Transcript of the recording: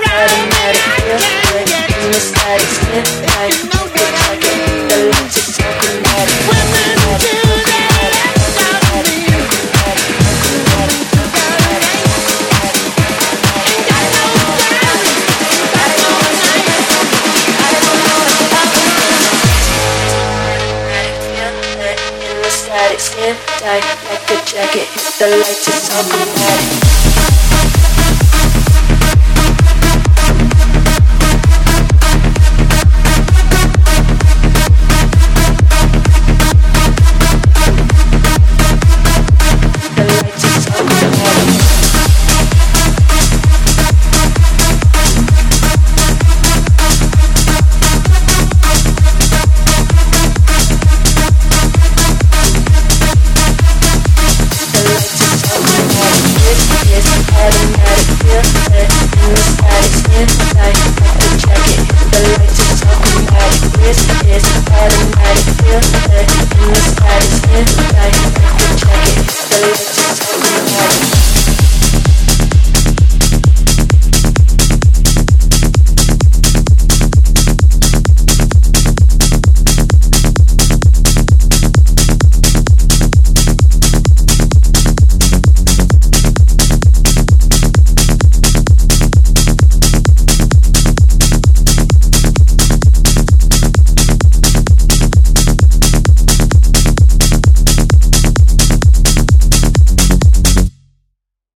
automatic, feel good in the static, skin tight, like a jacket, the lights is automatic. Women do that without me. Static, skin tight, like a jacket, the lights is automatic.